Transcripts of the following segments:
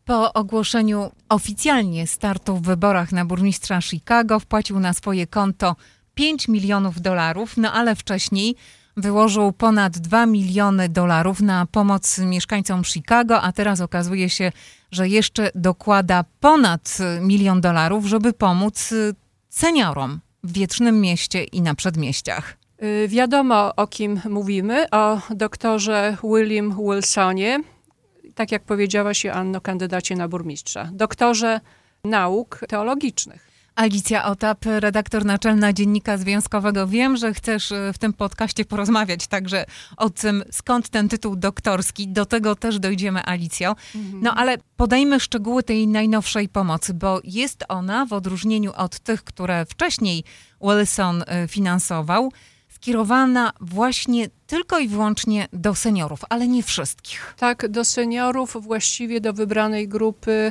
Po ogłoszeniu oficjalnie startu w wyborach na burmistrza Chicago wpłacił na swoje konto $5 milionów, no ale wcześniej wyłożył ponad $2 miliony na pomoc mieszkańcom Chicago, a teraz okazuje się, że jeszcze dokłada ponad $1 milion, żeby pomóc seniorom w Wiecznym Mieście i na przedmieściach. Wiadomo, o kim mówimy, o doktorze William Wilsonie, tak jak powiedziałaś, Joanno, kandydacie na burmistrza, doktorze nauk teologicznych. Alicja Otap, redaktor naczelna Dziennika Związkowego. Wiem, że chcesz w tym podcaście porozmawiać także o tym, skąd ten tytuł doktorski. Do tego też dojdziemy, Alicjo. No ale podajmy szczegóły tej najnowszej pomocy, bo jest ona, w odróżnieniu od tych, które wcześniej Wilson finansował, skierowana właśnie tylko i wyłącznie do seniorów, ale nie wszystkich. Tak, do seniorów, właściwie do wybranej grupy.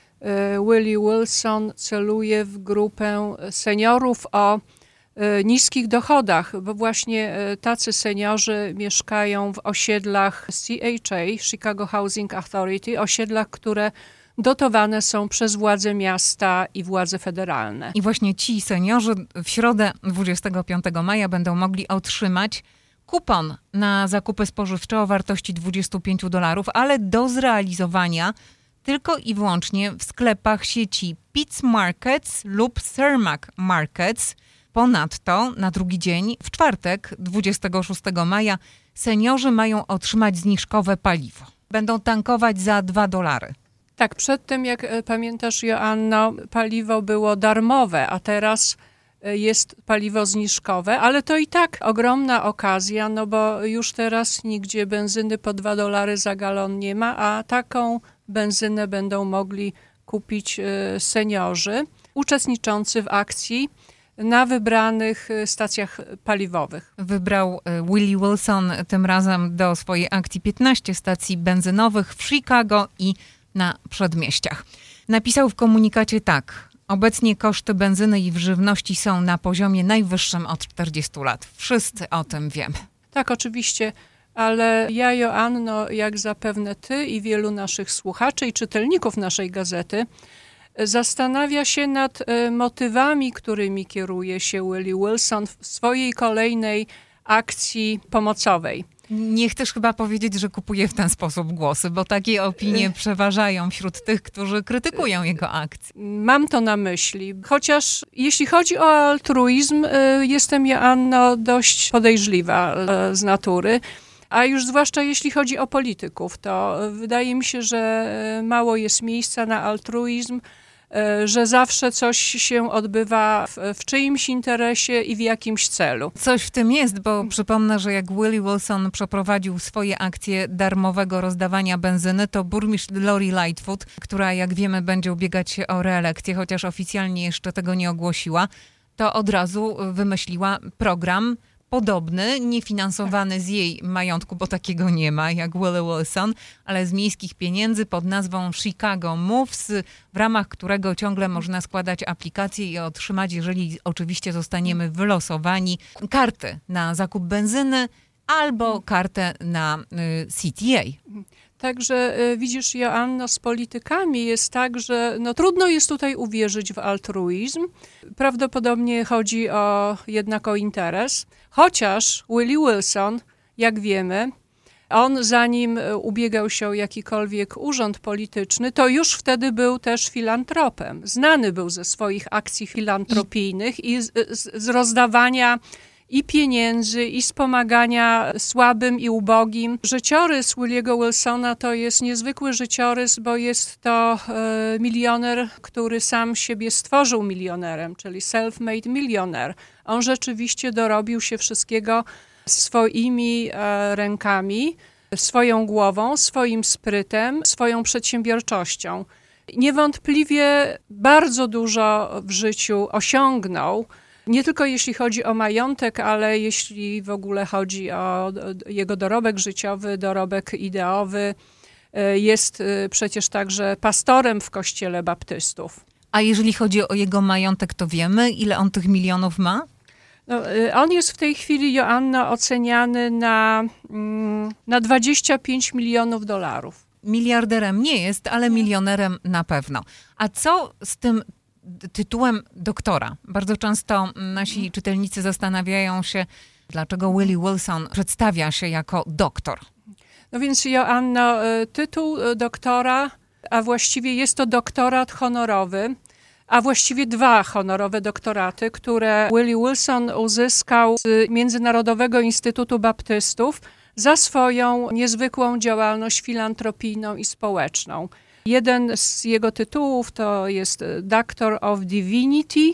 Willie Wilson celuje w grupę seniorów o niskich dochodach, bo właśnie tacy seniorzy mieszkają w osiedlach CHA, Chicago Housing Authority, osiedlach, które dotowane są przez władze miasta i władze federalne. I właśnie ci seniorzy w środę 25 maja będą mogli otrzymać kupon na zakupy spożywcze o wartości $25, ale do zrealizowania tylko i wyłącznie w sklepach sieci Pete's Markets lub Cermak Markets. Ponadto na drugi dzień, w czwartek, 26 maja, seniorzy mają otrzymać zniżkowe paliwo. Będą tankować za $2. Tak, przedtem, jak pamiętasz, Joanno, paliwo było darmowe, a teraz jest paliwo zniżkowe, ale to i tak ogromna okazja, no bo już teraz nigdzie benzyny po $2 za galon nie ma, a taką benzynę będą mogli kupić seniorzy uczestniczący w akcji na wybranych stacjach paliwowych. Wybrał Willie Wilson tym razem do swojej akcji 15 stacji benzynowych w Chicago i na przedmieściach. Napisał w komunikacie tak: obecnie koszty benzyny i żywności są na poziomie najwyższym od 40 lat. Wszyscy o tym wiemy. Tak, oczywiście, ale ja, Joanno, jak zapewne ty i wielu naszych słuchaczy i czytelników naszej gazety, zastanawia się nad motywami, którymi kieruje się Willie Wilson w swojej kolejnej akcji pomocowej. Nie chcesz chyba powiedzieć, że kupuje w ten sposób głosy, bo takie opinie przeważają wśród tych, którzy krytykują jego akcje. Mam to na myśli. Chociaż jeśli chodzi o altruizm, jestem, Joanno, dość podejrzliwa z natury. A już zwłaszcza jeśli chodzi o polityków, to wydaje mi się, że mało jest miejsca na altruizm, że zawsze coś się odbywa w czyimś interesie i w jakimś celu. Coś w tym jest, bo przypomnę, że jak Willie Wilson przeprowadził swoje akcje darmowego rozdawania benzyny, to burmistrz Lori Lightfoot, która jak wiemy będzie ubiegać się o reelekcję, chociaż oficjalnie jeszcze tego nie ogłosiła, to od razu wymyśliła program podobny, niefinansowany z jej majątku, bo takiego nie ma, jak Willie Wilson, ale z miejskich pieniędzy pod nazwą Chicago Moves, w ramach którego ciągle można składać aplikacje i otrzymać, jeżeli oczywiście zostaniemy wylosowani, karty na zakup benzyny albo kartę na CTA. Także widzisz, Joanno, z politykami jest tak, że trudno jest tutaj uwierzyć w altruizm. Prawdopodobnie chodzi jednak o interes. Chociaż Willie Wilson, jak wiemy, on zanim ubiegał się o jakikolwiek urząd polityczny, to już wtedy był też filantropem. Znany był ze swoich akcji filantropijnych i z rozdawania i pieniędzy, i wspomagania słabym i ubogim. Życiorys Williego Wilsona to jest niezwykły życiorys, bo jest to milioner, który sam siebie stworzył milionerem, czyli self-made millionaire. On rzeczywiście dorobił się wszystkiego swoimi rękami, swoją głową, swoim sprytem, swoją przedsiębiorczością. Niewątpliwie bardzo dużo w życiu osiągnął. Nie tylko jeśli chodzi o majątek, ale jeśli w ogóle chodzi o jego dorobek życiowy, dorobek ideowy. Jest przecież także pastorem w kościele baptystów. A jeżeli chodzi o jego majątek, to wiemy, ile on tych milionów ma? On jest w tej chwili, Joanna, oceniany na $25 milionów. miliarderem nie jest, ale milionerem na pewno. A co z tym tytułem doktora? Bardzo często nasi czytelnicy zastanawiają się, dlaczego Willie Wilson przedstawia się jako doktor. No więc, Joanno, tytuł doktora, a właściwie jest to doktorat honorowy, a właściwie 2 honorowe doktoraty, które Willie Wilson uzyskał z Międzynarodowego Instytutu Baptystów za swoją niezwykłą działalność filantropijną i społeczną. Jeden z jego tytułów to jest Doctor of Divinity,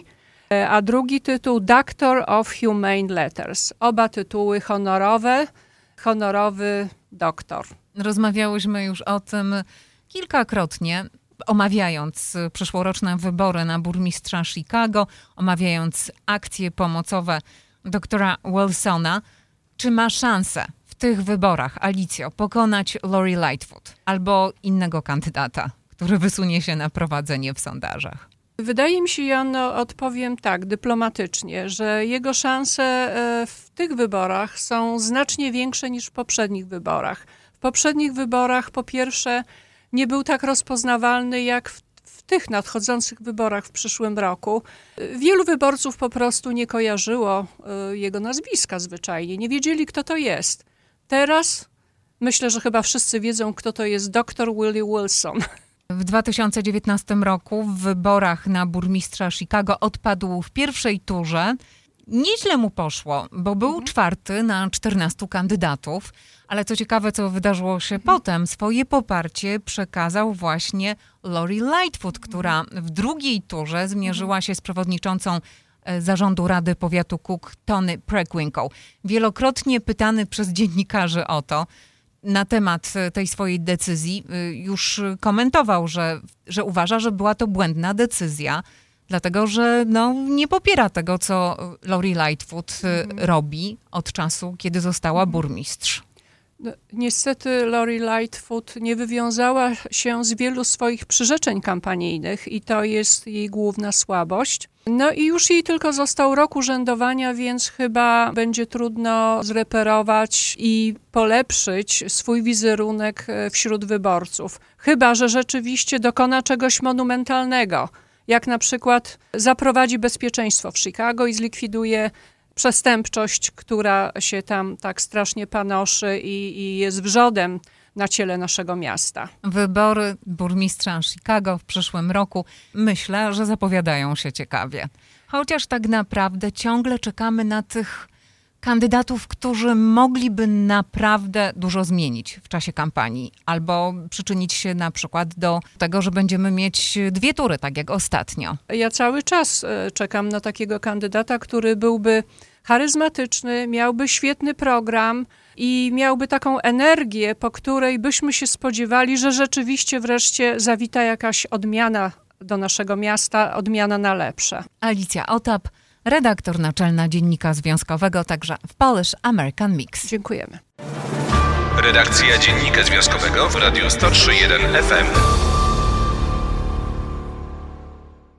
a drugi tytuł Doctor of Humane Letters. Oba tytuły honorowe, honorowy doktor. Rozmawiałyśmy już o tym kilkakrotnie, omawiając przyszłoroczne wybory na burmistrza Chicago, omawiając akcje pomocowe doktora Wilsona. Czy ma szansę w tych wyborach, Alicjo, pokonać Lori Lightfoot albo innego kandydata, który wysunie się na prowadzenie w sondażach? Wydaje mi się, Joanno, odpowiem tak, dyplomatycznie, że jego szanse w tych wyborach są znacznie większe niż w poprzednich wyborach. W poprzednich wyborach, po pierwsze, nie był tak rozpoznawalny jak w tych nadchodzących wyborach w przyszłym roku. Wielu wyborców po prostu nie kojarzyło jego nazwiska zwyczajnie, nie wiedzieli, kto to jest. Teraz myślę, że chyba wszyscy wiedzą, kto to jest dr Willie Wilson. W 2019 roku w wyborach na burmistrza Chicago odpadł w pierwszej turze. Nieźle mu poszło, bo był 4. na 14 kandydatów, ale co ciekawe, co wydarzyło się potem, swoje poparcie przekazał właśnie Lori Lightfoot, która w drugiej turze zmierzyła się z przewodniczącą zarządu Rady Powiatu Cook, Toni Preckwinkle. Wielokrotnie pytany przez dziennikarzy o to, na temat tej swojej decyzji, już komentował, że uważa, że była to błędna decyzja, dlatego że nie popiera tego, co Lori Lightfoot robi od czasu, kiedy została burmistrz. No, niestety Lori Lightfoot nie wywiązała się z wielu swoich przyrzeczeń kampanijnych i to jest jej główna słabość. No i już jej tylko został rok urzędowania, więc chyba będzie trudno zreperować i polepszyć swój wizerunek wśród wyborców. Chyba że rzeczywiście dokona czegoś monumentalnego, jak na przykład zaprowadzi bezpieczeństwo w Chicago i zlikwiduje przestępczość, która się tam tak strasznie panoszy i jest wrzodem na ciele naszego miasta. Wybory burmistrza Chicago w przyszłym roku myślę, że zapowiadają się ciekawie. Chociaż tak naprawdę ciągle czekamy na tych kandydatów, którzy mogliby naprawdę dużo zmienić w czasie kampanii albo przyczynić się na przykład do tego, że będziemy mieć 2 tury, tak jak ostatnio. Ja cały czas czekam na takiego kandydata, który byłby charyzmatyczny, miałby świetny program i miałby taką energię, po której byśmy się spodziewali, że rzeczywiście wreszcie zawita jakaś odmiana do naszego miasta, odmiana na lepsze. Alicja Otap, redaktor naczelna Dziennika Związkowego, także w Polish American Mix. Dziękujemy. Redakcja Dziennika Związkowego w Radiu 103.1 FM.